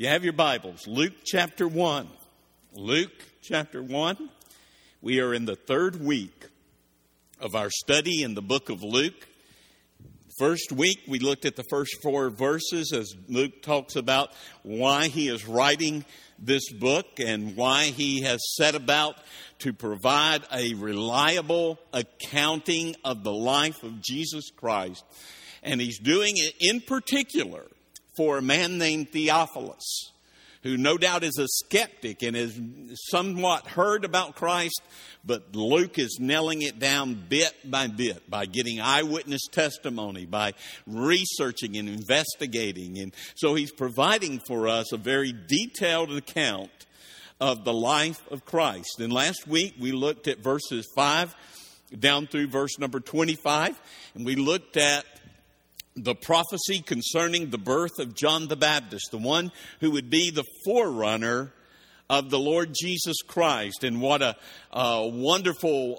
you have your Bibles, Luke chapter 1. Luke chapter 1. We are in the third week of our study in the book of Luke. First week, we looked at the first 4 verses as Luke talks about why he is writing this book and why he has set about to provide a reliable accounting of the life of Jesus Christ. And he's doing it in particular for a man named Theophilus, who no doubt is a skeptic and has somewhat heard about Christ, but Luke is nailing it down bit by bit by getting eyewitness testimony, by researching and investigating. And so he's providing for us a very detailed account of the life of Christ. And last week we looked at verses 5 down through verse number 25, and we looked at the prophecy concerning the birth of John the Baptist, the one who would be the forerunner of the Lord Jesus Christ. And what a wonderful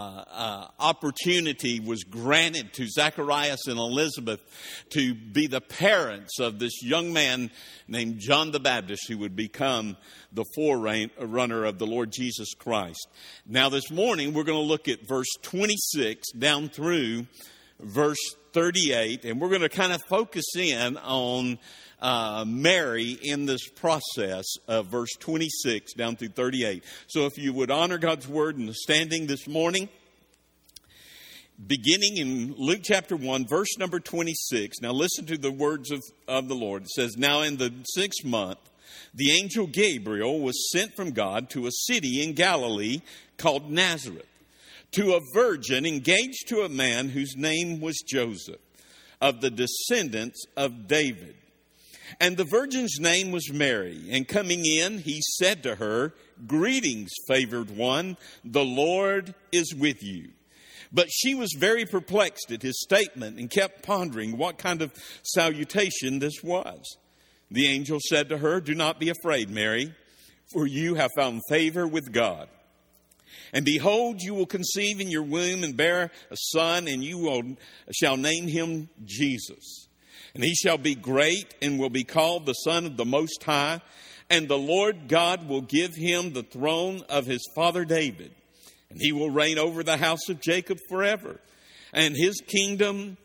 opportunity was granted to Zacharias and Elizabeth to be the parents of this young man named John the Baptist, who would become the forerunner of the Lord Jesus Christ. Now this morning we're going to look at verse 26 down through verse 38, and we're going to kind of focus in on Mary in this process of verse 26 down through 38. So if you would honor God's word in the standing this morning, beginning in Luke chapter 1, verse number 26. Now listen to the words of the Lord. It says, "Now in the 6th month, the angel Gabriel was sent from God to a city in Galilee called Nazareth, to a virgin engaged to a man whose name was Joseph, of the descendants of David. And the virgin's name was Mary. And coming in, he said to her, 'Greetings, favored one, the Lord is with you.' But she was very perplexed at his statement and kept pondering what kind of salutation this was. The angel said to her, 'Do not be afraid, Mary, for you have found favor with God. And behold, you will conceive in your womb and bear a son, and you shall name him Jesus. And he shall be great and will be called the Son of the Most High. And the Lord God will give him the throne of his father David. And he will reign over the house of Jacob forever. And his kingdom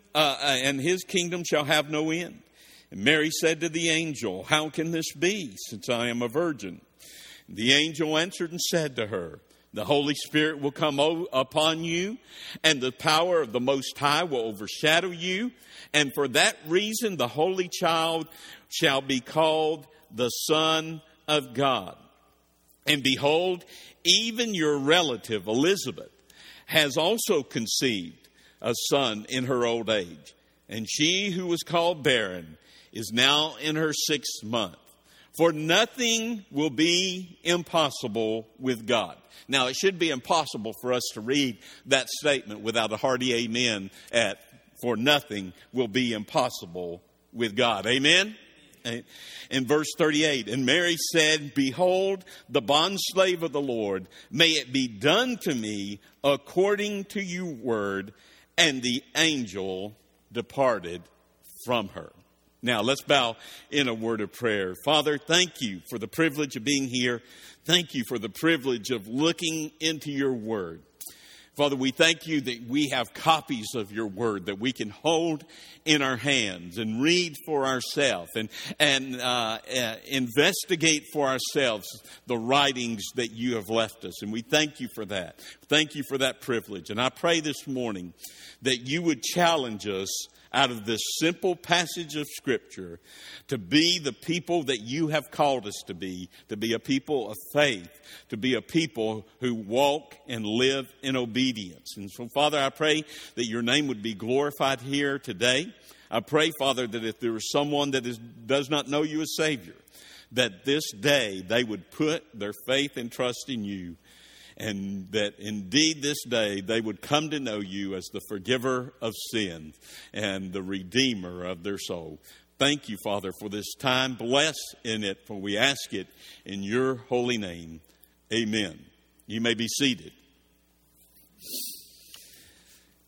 shall have no end.' And Mary said to the angel, 'How can this be, since I am a virgin?' And the angel answered and said to her, 'The Holy Spirit will come upon you, and the power of the Most High will overshadow you. And for that reason, the Holy Child shall be called the Son of God. And behold, even your relative Elizabeth has also conceived a son in her old age. And she who was called barren is now in her 6th month. For nothing will be impossible with God.'" Now, it should be impossible for us to read that statement without a hearty amen at "for nothing will be impossible with God." Amen? In verse 38, "And Mary said, 'Behold, the bondslave of the Lord, may it be done to me according to your word.' And the angel departed from her." Now, let's bow in a word of prayer. Father, thank you for the privilege of being here. Thank you for the privilege of looking into your word. Father, we thank you that we have copies of your word that we can hold in our hands and read for ourselves and investigate for ourselves the writings that you have left us. And we thank you for that. Thank you for that privilege. And I pray this morning that you would challenge us out of this simple passage of Scripture to be the people that you have called us to be a people of faith, to be a people who walk and live in obedience. And so, Father, I pray that your name would be glorified here today. I pray, Father, that if there is someone that does not know you as Savior, that this day they would put their faith and trust in you. And that indeed this day they would come to know you as the forgiver of sins and the redeemer of their soul. Thank you, Father, for this time. Bless in it, for we ask it in your holy name. Amen. You may be seated.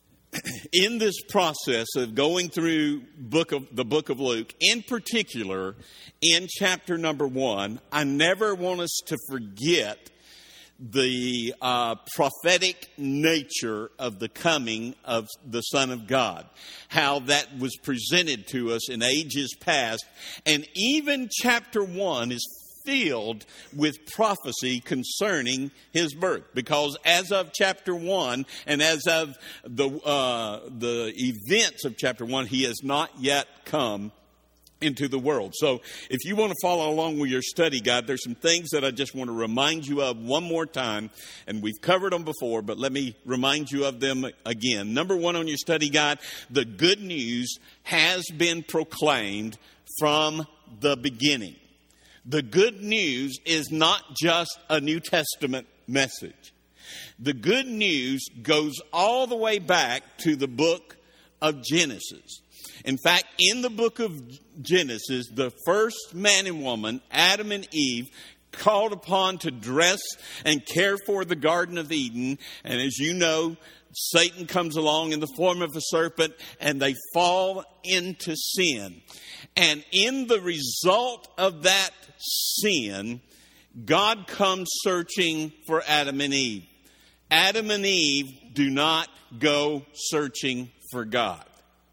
in this process of going through the book of Luke, in particular, in chapter number 1, I never want us to forget the prophetic nature of the coming of the Son of God, how that was presented to us in ages past. And even chapter 1 is filled with prophecy concerning his birth, because as of chapter 1 and as of the events of chapter 1, he has not yet come into the world. So if you want to follow along with your study guide, there's some things that I just want to remind you of one more time, and we've covered them before, but let me remind you of them again. Number 1 on your study guide, the good news has been proclaimed from the beginning. The good news is not just a New Testament message. The good news goes all the way back to the book of Genesis. In fact, in the book of Genesis, the first man and woman, Adam and Eve, called upon to dress and care for the Garden of Eden. And as you know, Satan comes along in the form of a serpent, and they fall into sin. And in the result of that sin, God comes searching for Adam and Eve. Adam and Eve do not go searching for God.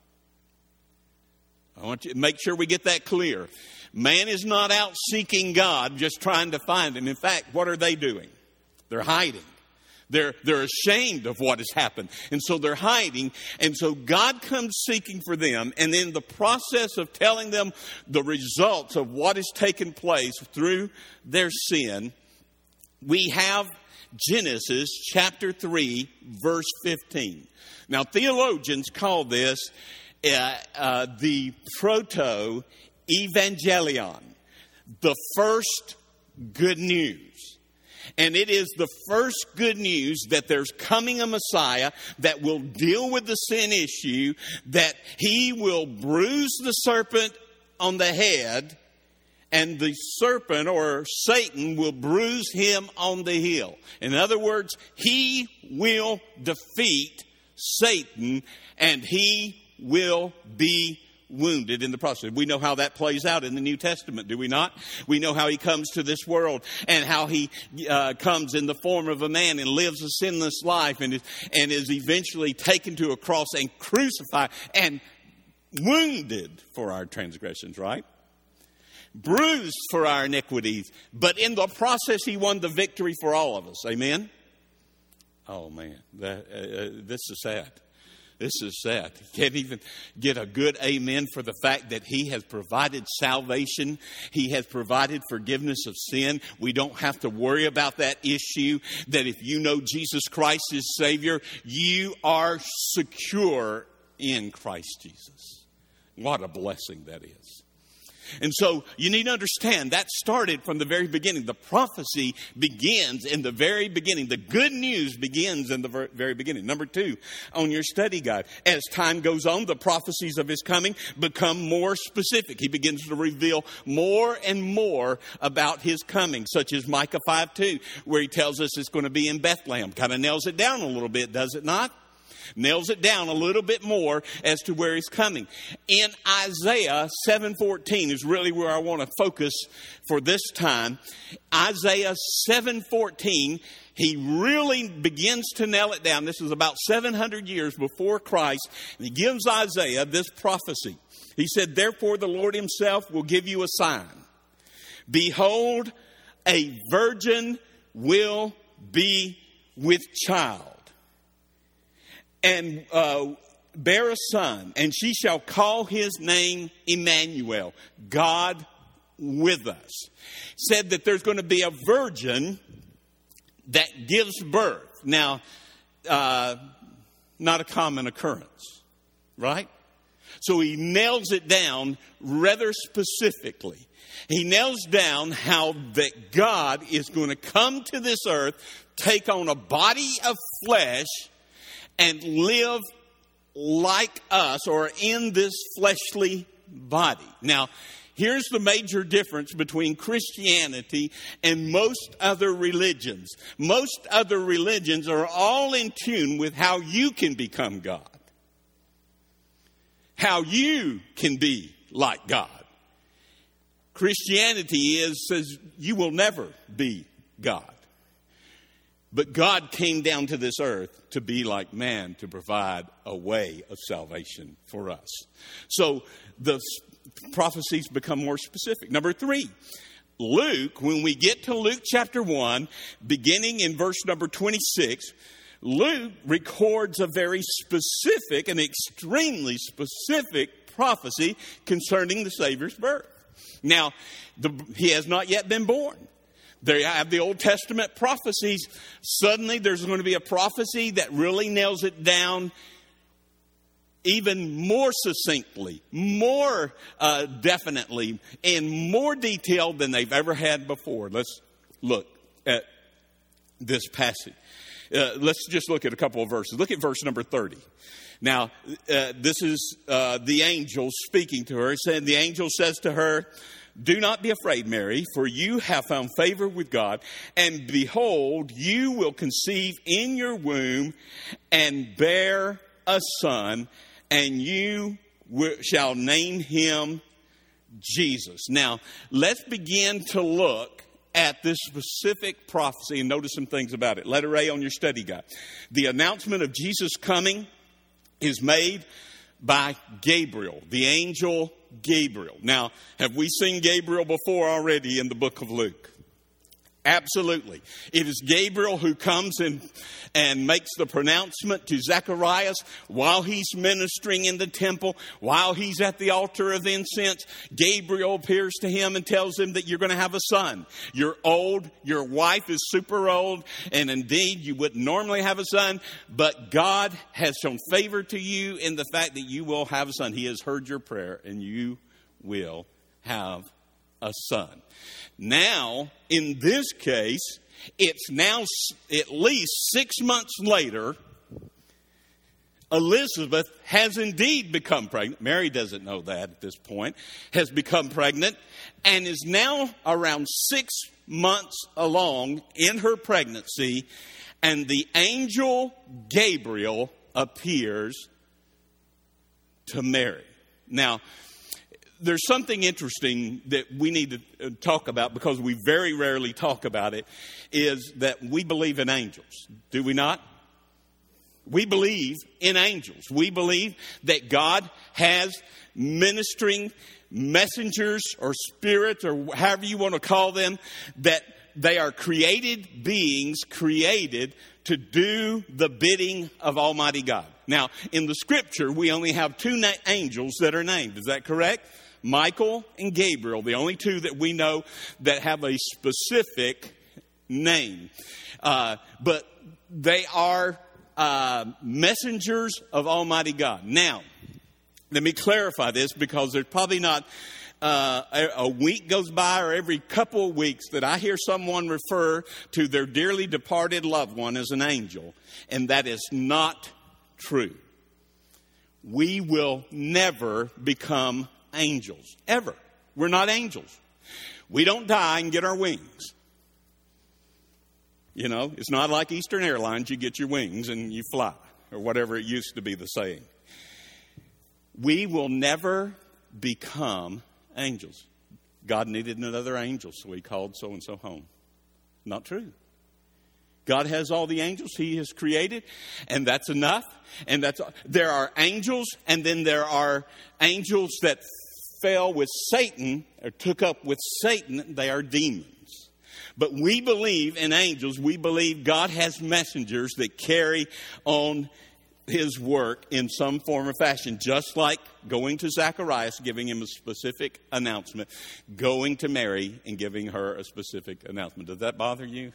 I want you to make sure we get that clear. Man is not out seeking God, just trying to find him. In fact, what are they doing? They're hiding. They're ashamed of what has happened. And so they're hiding. And so God comes seeking for them. And in the process of telling them the results of what has taken place through their sin, we have Genesis chapter 3, verse 15. Now, theologians call this the proto-evangelion, the first good news. And it is the first good news that there's coming a Messiah that will deal with the sin issue, that he will bruise the serpent on the head, and the serpent or Satan will bruise him on the heel. In other words, he will defeat Satan, and he will be wounded in the process. We know how that plays out in the New Testament, do we not? We know how he comes to this world, and how he comes in the form of a man and lives a sinless life, and is eventually taken to a cross and crucified and wounded for our transgressions, right? Bruised for our iniquities. But in the process, he won the victory for all of us. Amen? Oh, man. This is sad. This is sad. You can't even get a good amen for the fact that he has provided salvation. He has provided forgiveness of sin. We don't have to worry about that issue, that if you know Jesus Christ as Savior, you are secure in Christ Jesus. What a blessing that is. And so you need to understand that started from the very beginning. The prophecy begins in the very beginning. The good news begins in the very beginning. Number 2, on your study guide, as time goes on, the prophecies of his coming become more specific. He begins to reveal more and more about his coming, such as Micah 5:2, where he tells us it's going to be in Bethlehem. Kind of nails it down a little bit, does it not? Nails it down a little bit more as to where he's coming. In Isaiah 7:14 is really where I want to focus for this time. Isaiah 7:14, he really begins to nail it down. This is about 700 years before Christ. And he gives Isaiah this prophecy. He said, "Therefore the Lord himself will give you a sign. Behold, a virgin will be with child, and bear a son, and she shall call his name Emmanuel," God with us. Said that there's going to be a virgin that gives birth. Now, not a common occurrence, right? So he nails it down rather specifically. He nails down how that God is going to come to this earth, take on a body of flesh, and live like us, or in this fleshly body. Now, here's the major difference between Christianity and most other religions. Most other religions are all in tune with how you can become God. how you can be like God. Christianity says you will never be God. But God came down to this earth to be like man, to provide a way of salvation for us. So the prophecies become more specific. Number 3, Luke, when we get to Luke chapter 1, beginning in verse number 26, Luke records a very specific and extremely specific prophecy concerning the Savior's birth. Now, he has not yet been born. There you have the Old Testament prophecies. Suddenly there's going to be a prophecy that really nails it down even more succinctly, more definitely, in more detail than they've ever had before. Let's look at this passage. Let's just look at a couple of verses. Look at verse number 30. Now, this is the angel speaking to her. And the angel says to her, "Do not be afraid, Mary, for you have found favor with God. And behold, you will conceive in your womb and bear a son, and you shall name him Jesus." Now, let's begin to look at this specific prophecy and notice some things about it. Letter A on your study guide. The announcement of Jesus coming is made by Gabriel, the angel Gabriel. Now, have we seen Gabriel before already in the book of Luke? Absolutely. It is Gabriel who comes and makes the pronouncement to Zacharias while he's ministering in the temple, while he's at the altar of incense. Gabriel appears to him and tells him that you're going to have a son. You're old, your wife is super old, and indeed you wouldn't normally have a son, but God has shown favor to you in the fact that you will have a son. He has heard your prayer and you will have a son. Now, in this case, it's now at least 6 months later, Elizabeth has indeed become pregnant. Mary doesn't know that at this point, has become pregnant, and is now around 6 months along in her pregnancy, and the angel Gabriel appears to Mary. Now, there's something interesting that we need to talk about, because we very rarely talk about it, is that we believe in angels. Do we not? We believe in angels. We believe that God has ministering messengers or spirits, or however you want to call them, that they are created beings created to do the bidding of Almighty God. Now, in the scripture, we only have 2 angels that are named. Is that correct? Michael and Gabriel, the only 2 that we know that have a specific name. But they are messengers of Almighty God. Now, let me clarify this, because there's probably not a week goes by or every couple of weeks that I hear someone refer to their dearly departed loved one as an angel. And that is not true. We will never become angels, ever. We're not angels. We don't die and get our wings. You know, it's not like Eastern Airlines. You get your wings and you fly, or whatever it used to be the saying. We will never become angels. God needed another angel, so he called so-and-so home. Not true. God has all the angels he has created, and that's enough. And there are angels, and then there are angels that fell with Satan, or took up with Satan. They are demons. But we believe in angels. We believe God has messengers that carry on his work in some form or fashion, just like going to Zacharias, giving him a specific announcement, going to Mary and giving her a specific announcement. Does that bother you?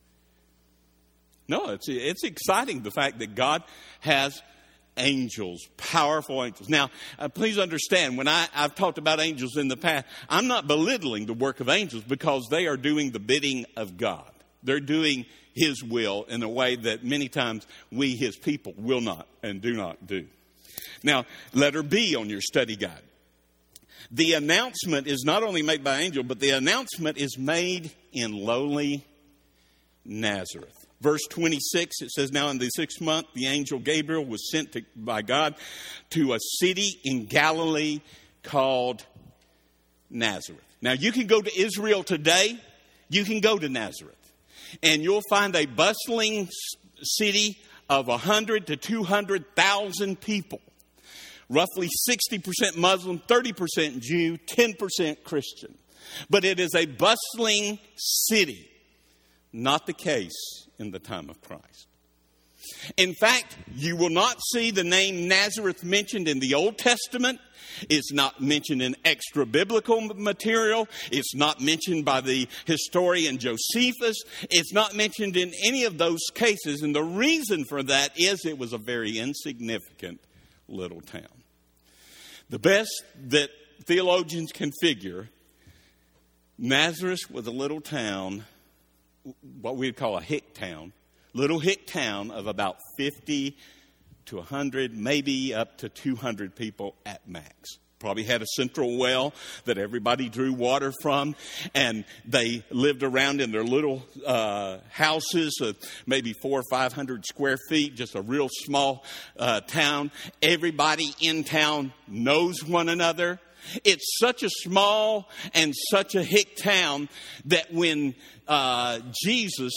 No, it's exciting, the fact that God has angels, powerful angels. Now, please understand, when I've talked about angels in the past, I'm not belittling the work of angels, because they are doing the bidding of God. They're doing his will in a way that many times we, his people, will not and do not do. Now, letter B on your study guide. The announcement is not only made by angel, but the announcement is made in lowly Nazareth. Verse 26, it says, now in the 6th month, the angel Gabriel was sent by God to a city in Galilee called Nazareth. Now, you can go to Israel today. You can go to Nazareth. And you'll find a bustling city of 100 to 200,000 people. Roughly 60% Muslim, 30% Jew, 10% Christian. But it is a bustling city. Not the case in the time of Christ. In fact, you will not see the name Nazareth mentioned in the Old Testament. It's not mentioned in extra biblical material. It's not mentioned by the historian Josephus. It's not mentioned in any of those cases. And the reason for that is it was a very insignificant little town. The best that theologians can figure, Nazareth was a little town, what we'd call a hick town, little hick town of about 50 to 100, maybe up to 200 people at max. Probably had a central well that everybody drew water from, and they lived around in their little houses of maybe 400 or 500 square feet, just a real small town. Everybody in town knows one another. It's such a small and such a hick town that when Jesus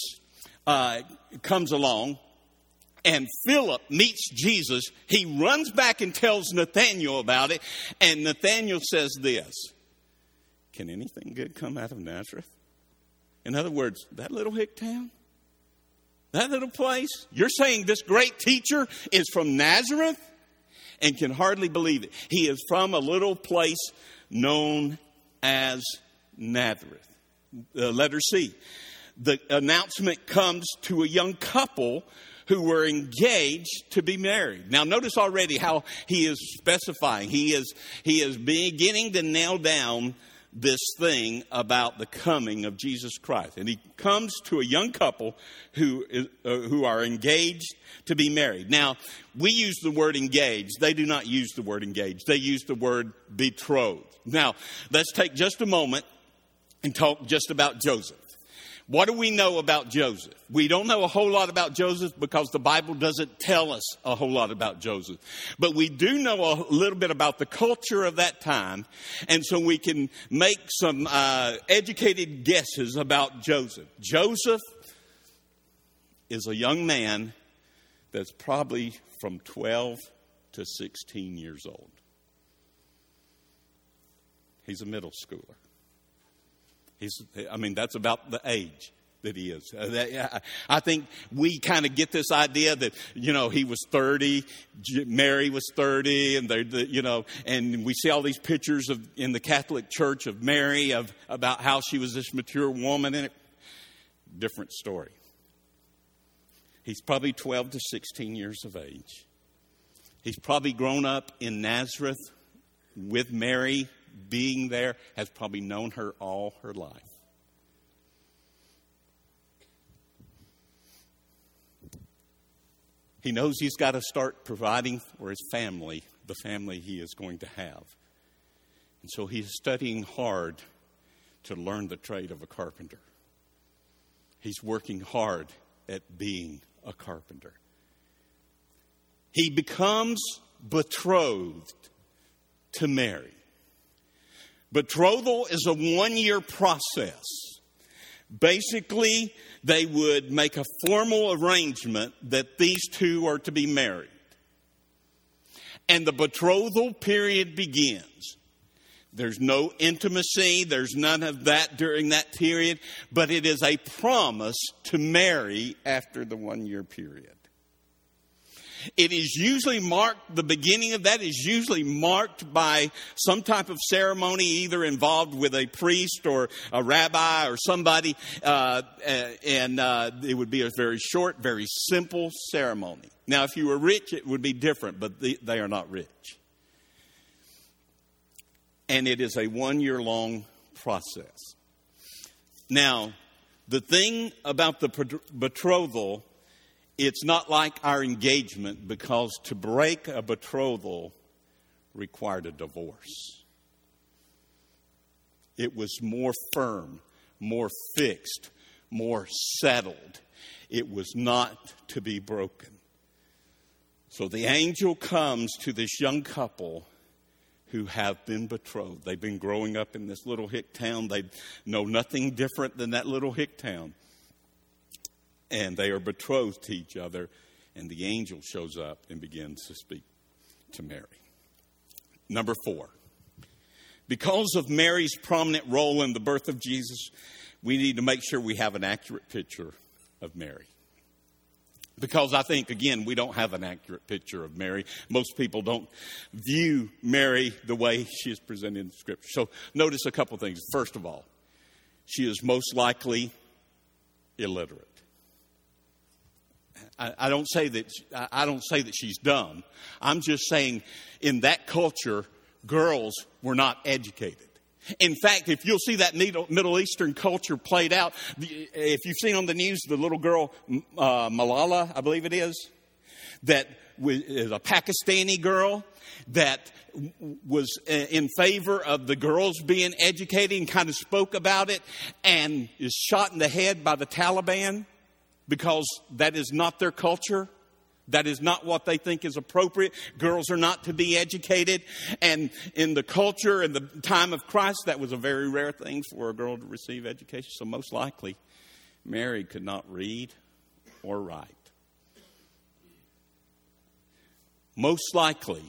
comes along and Philip meets Jesus, he runs back and tells Nathanael about it. And Nathanael says this, can anything good come out of Nazareth? In other words, that little hick town, that little place, you're saying this great teacher is from Nazareth? And can hardly believe it. He is from a little place known as Nazareth. Letter C. The announcement comes to a young couple who were engaged to be married. Now notice already how he is specifying. He is beginning to nail down this thing about the coming of Jesus Christ. And he comes to a young couple who are engaged to be married. Now, we use the word engaged. They do not use the word engaged. They use the word betrothed. Now, let's take just a moment and talk just about Joseph. What do we know about Joseph? We don't know a whole lot about Joseph because the Bible doesn't tell us a whole lot about Joseph. But we do know a little bit about the culture of that time. And so we can make some educated guesses about Joseph. Joseph is a young man that's probably from 12 to 16 years old. He's a middle schooler. That's about the age that he is. I think we kind of get this idea that, he was 30, Mary was 30, and and we see all these pictures in the Catholic Church of Mary about how she was this mature woman, and different story. He's probably 12 to 16 years of age. He's probably grown up in Nazareth with Mary being there, has probably known her all her life. He knows he's got to start providing for his family, the family he is going to have. And so he's studying hard to learn the trade of a carpenter. He's working hard at being a carpenter. He becomes betrothed to Mary. Betrothal is a 1-year process. Basically, they would make a formal arrangement that these two are to be married. And the betrothal period begins. There's no intimacy, there's none of that during that period, but it is a promise to marry after the 1-year period. It is usually marked, the beginning of that is usually marked by some type of ceremony, either involved with a priest or a rabbi or somebody, and it would be a very short, very simple ceremony. Now, if you were rich, it would be different, but they are not rich. And it is a 1-year-long process. Now, the thing about the betrothal, it's not like our engagement, because to break a betrothal required a divorce. It was more firm, more fixed, more settled. It was not to be broken. So the angel comes to this young couple who have been betrothed. They've been growing up in this little hick town. They know nothing different than that little hick town. And they are betrothed to each other. And the angel shows up and begins to speak to Mary. Number 4. Because of Mary's prominent role in the birth of Jesus, we need to make sure we have an accurate picture of Mary. Because I think, again, we don't have an accurate picture of Mary. Most people don't view Mary the way she is presented in Scripture. So notice a couple things. First of all, she is most likely illiterate. I don't say that she's dumb. I'm just saying in that culture, girls were not educated. In fact, if you'll see that Middle Eastern culture played out, if you've seen on the news the little girl, Malala, I believe it is a Pakistani girl that was in favor of the girls being educated and kind of spoke about it and is shot in the head by the Taliban because that is not their culture. That is not what they think is appropriate. Girls are not to be educated. And in the culture and the time of Christ, that was a very rare thing for a girl to receive education. So most likely, Mary could not read or write. Most likely,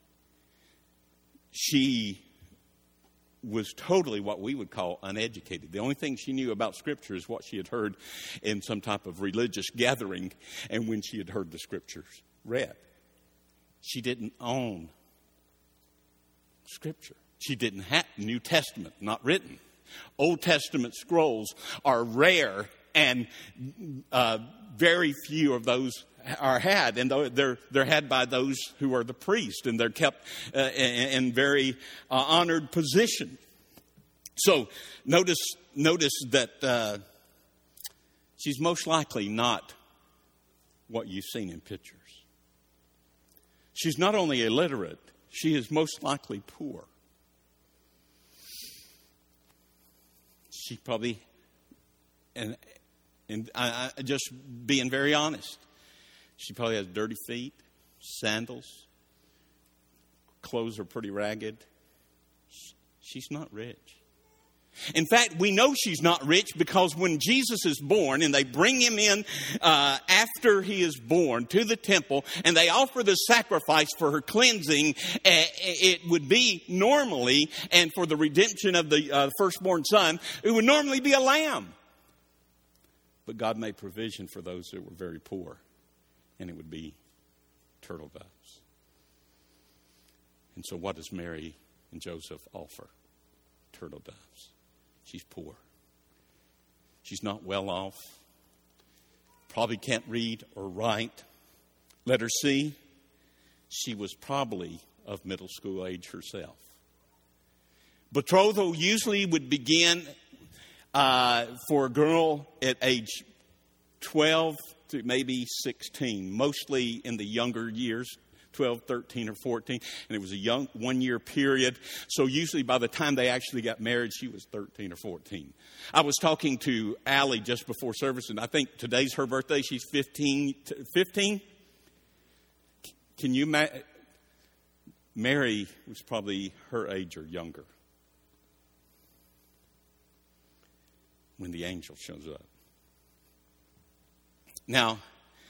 she was totally what we would call uneducated. The only thing she knew about Scripture is what she had heard in some type of religious gathering and when she had heard the Scriptures read. She didn't own Scripture. She didn't have New Testament, not written. Old Testament scrolls are rare and very few of those are had, and they're had by those who are the priest, and they're kept in very honored position. So notice that she's most likely not what you've seen in pictures. She's not only illiterate, she is most likely poor. She probably, and I just being very honest, she probably has dirty feet, sandals, clothes are pretty ragged. She's not rich. In fact, we know she's not rich because when Jesus is born and they bring him in after he is born to the temple and they offer the sacrifice for her cleansing, it would be normally, and for the redemption of the firstborn son, it would normally be a lamb. But God made provision for those that were very poor, and it would be turtle doves. And so what does Mary and Joseph offer? Turtle doves. She's poor. She's not well off. Probably can't read or write. Letter C, she was probably of middle school age herself. Betrothal usually would begin for a girl at age 12 to maybe 16, mostly in the younger years, 12, 13, or 14. And it was a young 1 year period. So usually by the time they actually got married, she was 13 or 14. I was talking to Allie just before service, and I think today's her birthday. She's 15. 15? Can you imagine? Mary was probably her age or younger when the angel shows up. Now,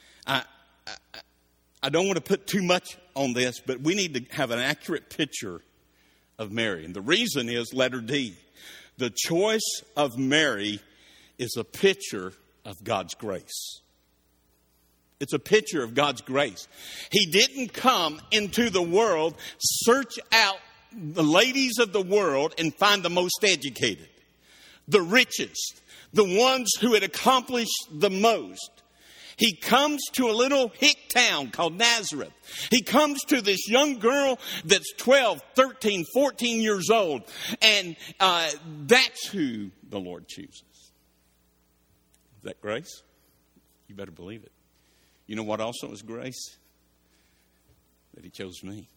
I don't want to put too much on this, but we need to have an accurate picture of Mary. And the reason is letter D. The choice of Mary is a picture of God's grace. It's a picture of God's grace. He didn't come into the world, search out the ladies of the world and find the most educated, the richest, the ones who had accomplished the most. He comes to a little hick town called Nazareth. He comes to this young girl that's 12, 13, 14 years old. And that's who the Lord chooses. Is that grace? You better believe it. You know what also is grace? That he chose me.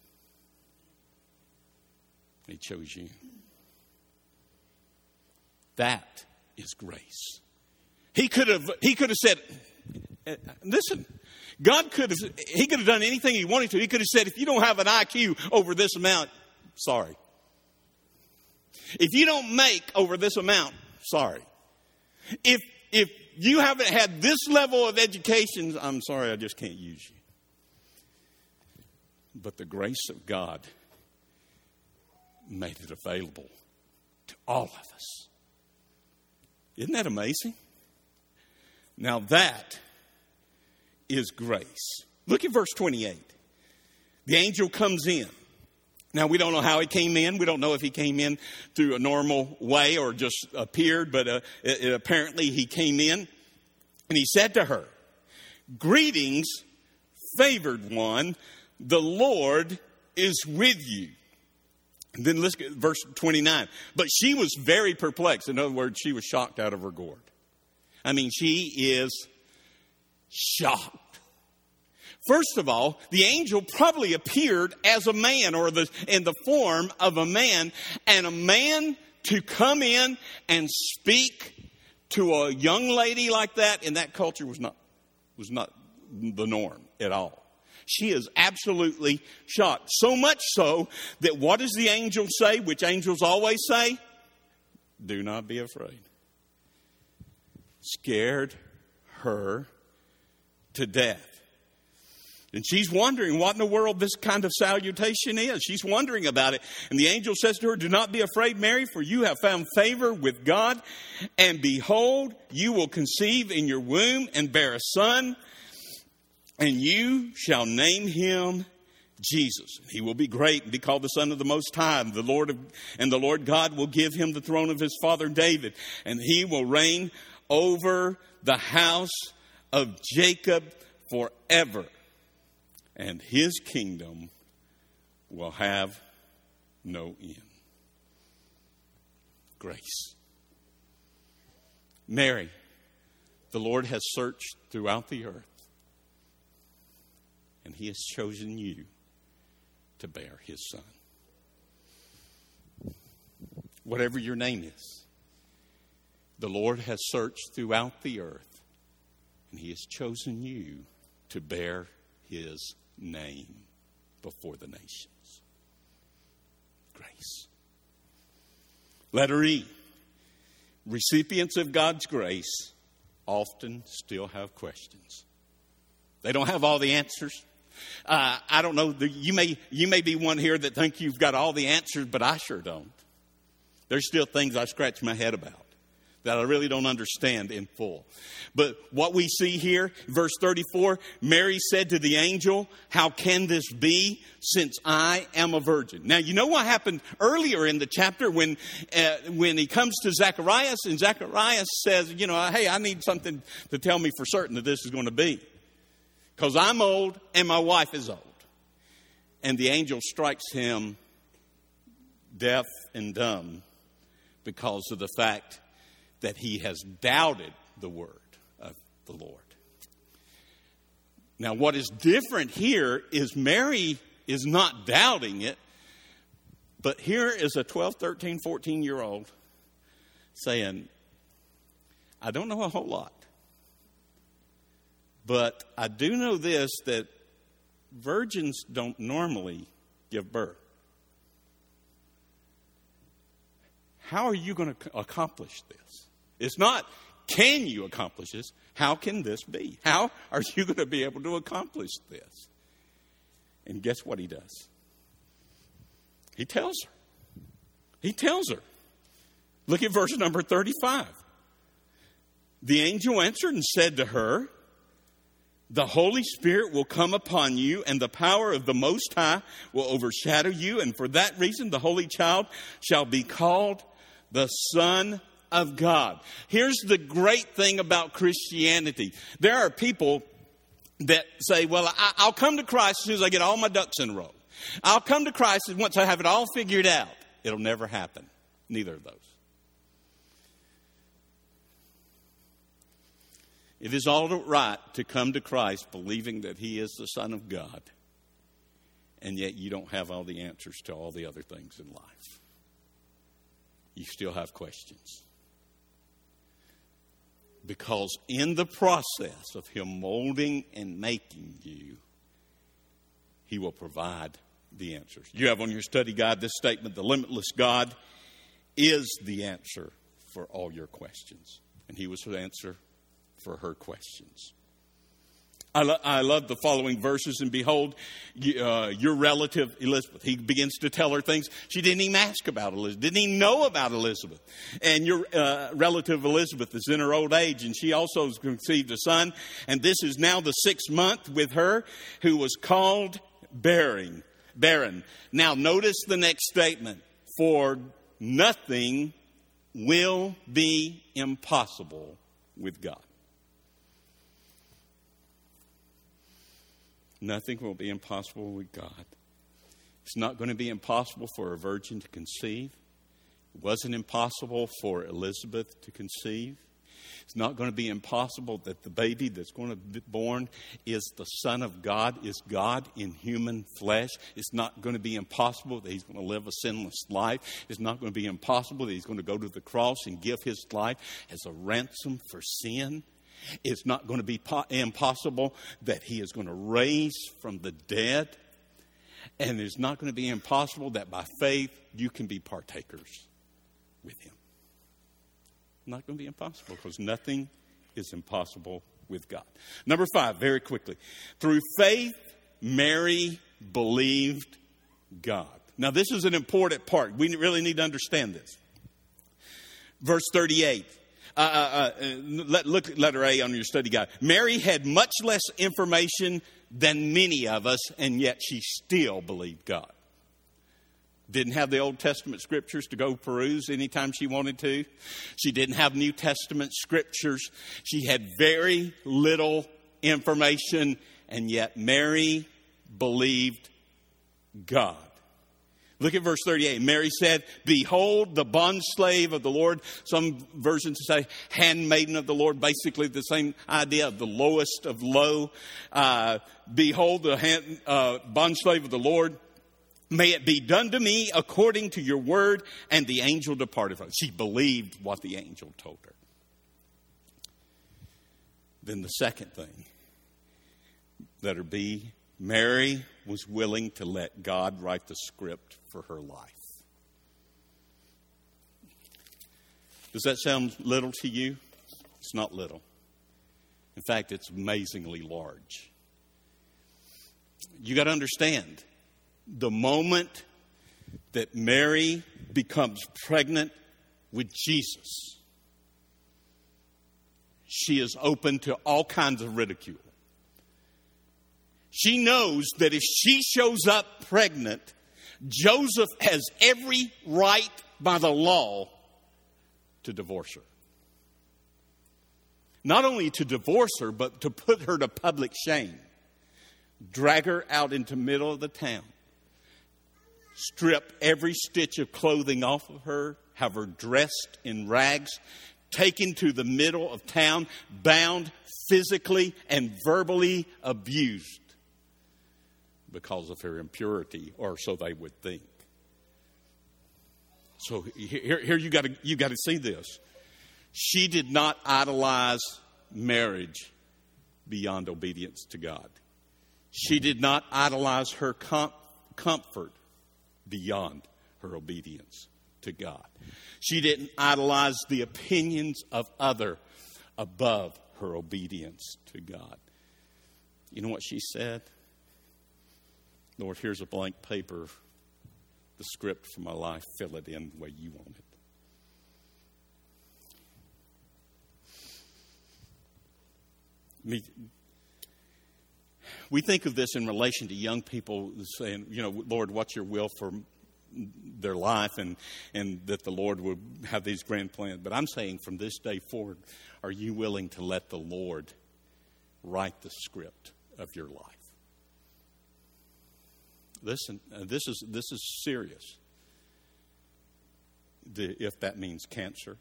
He chose you. That is grace. He could have said, listen, he could have done anything he wanted to. He could have said, if you don't have an IQ over this amount, sorry. If you don't make over this amount, sorry. If you haven't had this level of education, I'm sorry, I just can't use you. But the grace of God made it available to all of us. Isn't that amazing? Now that is grace. Look at verse 28. The angel comes in. Now, we don't know how he came in. We don't know if he came in through a normal way or just appeared, but apparently he came in. And he said to her, "Greetings, favored one, the Lord is with you." And then let's get verse 29. But she was very perplexed. In other words, she was shocked out of her gourd. I mean, she is shocked. First of all, the angel probably appeared as a man or in the form of a man. And a man to come in and speak to a young lady like that in that culture was not the norm at all. She is absolutely shocked. So much so that what does the angel say, which angels always say? Do not be afraid. Scared her to death. And she's wondering what in the world this kind of salutation is. She's wondering about it. And the angel says to her, "Do not be afraid, Mary, for you have found favor with God. And behold, you will conceive in your womb and bear a son. And you shall name him Jesus. He will be great and be called the Son of the Most High. And the Lord God will give him the throne of his father David. And he will reign over the house of Jacob forever. And his kingdom will have no end." Grace. Mary, the Lord has searched throughout the earth, and he has chosen you to bear his son. Whatever your name is, the Lord has searched throughout the earth, and he has chosen you to bear his name before the nations. Grace. Letter E. Recipients of God's grace often still have questions. They don't have all the answers. I don't know. You may be one here that think you've got all the answers, but I sure don't. There's still things I scratch my head about that I really don't understand in full. But what we see here, verse 34, Mary said to the angel, "How can this be, since I am a virgin?" Now, you know what happened earlier in the chapter when he comes to Zacharias, and Zacharias says, "Hey, I need something to tell me for certain that this is going to be. Because I'm old and my wife is old." And the angel strikes him deaf and dumb because of the fact that he has doubted the word of the Lord. Now, what is different here is Mary is not doubting it, but here is a 12, 13, 14-year-old saying, "I don't know a whole lot, but I do know this, that virgins don't normally give birth. How are you going to accomplish this? It's not, can you accomplish this? How can this be? How are you going to be able to accomplish this?" And guess what he does? He tells her. Look at verse number 35. The angel answered and said to her, "The Holy Spirit will come upon you, and the power of the Most High will overshadow you. And for that reason, the Holy Child shall be called the Son of God." Here's the great thing about Christianity. There are people that say, "Well, I'll come to Christ as soon as I get all my ducks in a row. I'll come to Christ once I have it all figured out." It'll never happen. Neither of those. It is all right to come to Christ believing that he is the Son of God, and yet you don't have all the answers to all the other things in life. You still have questions. Because in the process of Him molding and making you, He will provide the answers. You have on your study guide this statement: the limitless God is the answer for all your questions. And He was the answer for her questions. I love the following verses. And behold, your relative Elizabeth. He begins to tell her things she didn't even ask about Elizabeth, didn't even know about Elizabeth. And your relative Elizabeth is in her old age, and she also has conceived a son. And this is now the 6th month with her, who was called barren. Now notice the next statement: for nothing will be impossible with God. Nothing will be impossible with God. It's not going to be impossible for a virgin to conceive. It wasn't impossible for Elizabeth to conceive. It's not going to be impossible that the baby that's going to be born is the Son of God, is God in human flesh. It's not going to be impossible that He's going to live a sinless life. It's not going to be impossible that He's going to go to the cross and give His life as a ransom for sin. It's not going to be impossible that He is going to raise from the dead. And it's not going to be impossible that by faith you can be partakers with Him. Not going to be impossible, because nothing is impossible with God. Number 5, very quickly. Through faith, Mary believed God. Now, this is an important part. We really need to understand this. Verse 38. Look at letter A on your study guide. Mary had much less information than many of us, and yet she still believed God. Didn't have the Old Testament scriptures to go peruse anytime she wanted to. She didn't have New Testament scriptures. She had very little information, and yet Mary believed God. Look at verse 38. Mary said, "Behold, the bondslave of the Lord." Some versions say handmaiden of the Lord. Basically the same idea of the lowest of low. Behold, the bondslave of the Lord. May it be done to me according to your word. And the angel departed from her. She believed what the angel told her. Then the second thing, letter B, Mary was willing to let God write the script for her life. Does that sound little to you? It's not little. In fact, it's amazingly large. You got to understand, the moment that Mary becomes pregnant with Jesus, she is open to all kinds of ridicule. She knows that if she shows up pregnant, Joseph has every right by the law to divorce her. Not only to divorce her, but to put her to public shame. Drag her out into the middle of the town. Strip every stitch of clothing off of her. Have her dressed in rags. Taken to the middle of town. Bound, physically and verbally abused. Because of her impurity, or so they would think. So here you got to see this. She did not idolize marriage beyond obedience to God. She did not idolize her comfort beyond her obedience to God. She didn't idolize the opinions of others above her obedience to God. You know what she said? Lord, here's a blank paper, the script for my life. Fill it in the way you want it. We think of this in relation to young people saying, Lord, what's your will for their life, and that the Lord would have these grand plans. But I'm saying from this day forward, are you willing to let the Lord write the script of your life? Listen, this is serious. If that means cancer,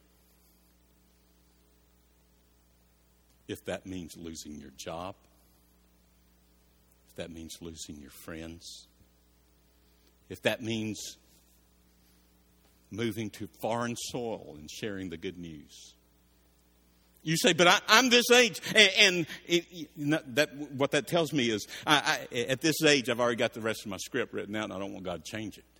if that means losing your job, if that means losing your friends, if that means moving to foreign soil and sharing the good news, You say, but I'm this age. And what that tells me is, at this age, I've already got the rest of my script written out, and I don't want God to change it.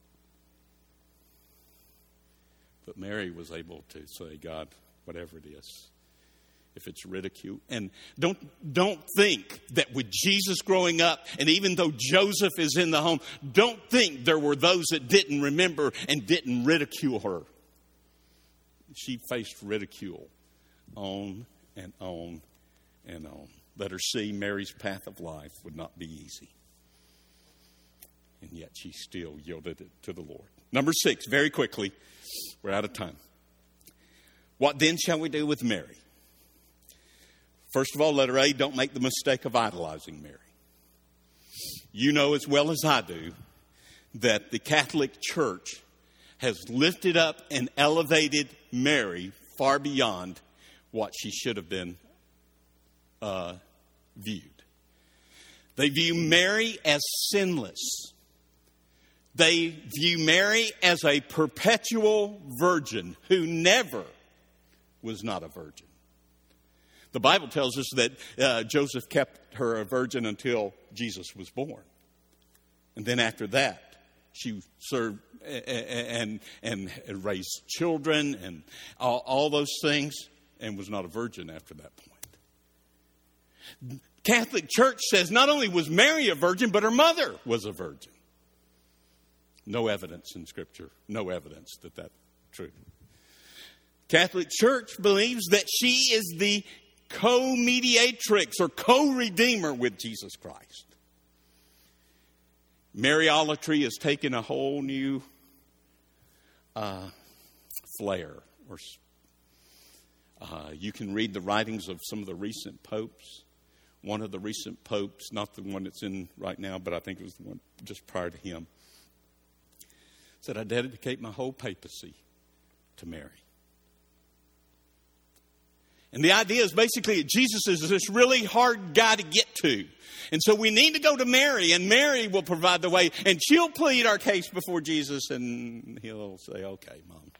But Mary was able to say, God, whatever it is, if it's ridicule. And don't think that with Jesus growing up, and even though Joseph is in the home, don't think there were those that didn't remember and didn't ridicule her. She faced ridicule on and on and on. Let her see Mary's path of life would not be easy. And yet she still yielded it to the Lord. Number 6, very quickly, we're out of time. What then shall we do with Mary? First of all, letter A, don't make the mistake of idolizing Mary. You know as well as I do that the Catholic Church has lifted up and elevated Mary far beyond what she should have been viewed. They view Mary as sinless. They view Mary as a perpetual virgin who never was not a virgin. The Bible tells us that Joseph kept her a virgin until Jesus was born. And then after that, she served and raised children and all those things and was not a virgin after that point. Catholic Church says not only was Mary a virgin, but her mother was a virgin. No evidence in Scripture, no evidence that that's true. Catholic Church believes that she is the co-mediatrix or co-redeemer with Jesus Christ. Mariolatry has taken a whole new flair. You can read the writings of some of the recent popes. One of the recent popes, not the one that's in right now, but I think it was the one just prior to him, said, I dedicate my whole papacy to Mary. And the idea is basically that Jesus is this really hard guy to get to. And so we need to go to Mary, and Mary will provide the way. And she'll plead our case before Jesus, and he'll say, okay, Mom.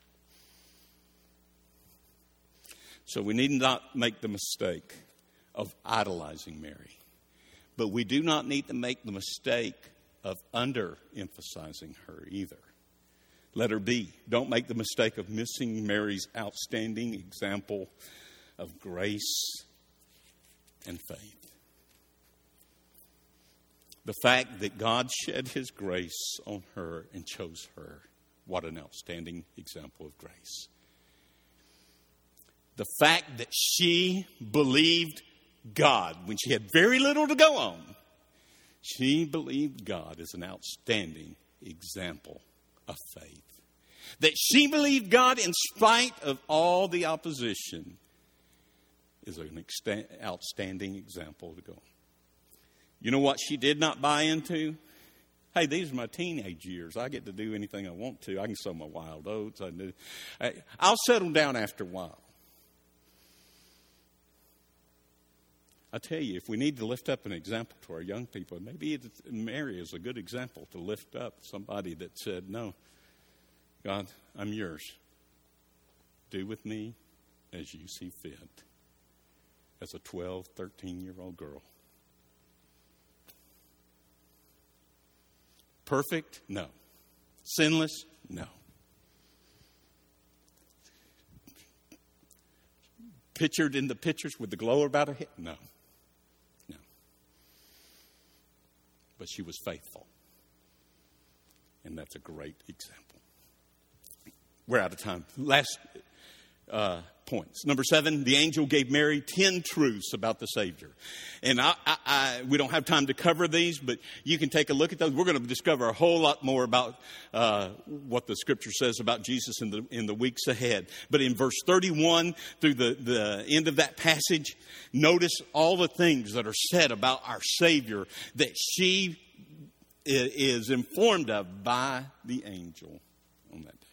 So we need not make the mistake of idolizing Mary. But we do not need to make the mistake of underemphasizing her either. Letter B, don't make the mistake of missing Mary's outstanding example of grace and faith. The fact that God shed his grace on her and chose her. What an outstanding example of grace. The fact that she believed God when she had very little to go on. She believed God is an outstanding example of faith. That she believed God in spite of all the opposition is an outstanding example to go. You know what she did not buy into? Hey, these are my teenage years. I get to do anything I want to. I can sow my wild oats. I'll settle down after a while. I tell you, if we need to lift up an example to our young people, maybe Mary is a good example to lift up somebody that said, no, God, I'm yours. Do with me as you see fit. As a 12, 13-year-old girl. Perfect? No. Sinless? No. Pictured in the pictures with the glow about her head? No. No. But she was faithful. And that's a great example. We're out of time. Last points. Number 7, the angel gave Mary 10 truths about the Savior. And we don't have time to cover these, but you can take a look at those. We're going to discover a whole lot more about what the Scripture says about Jesus in the weeks ahead. But in verse 31 through the end of that passage, notice all the things that are said about our Savior that she is informed of by the angel on that day.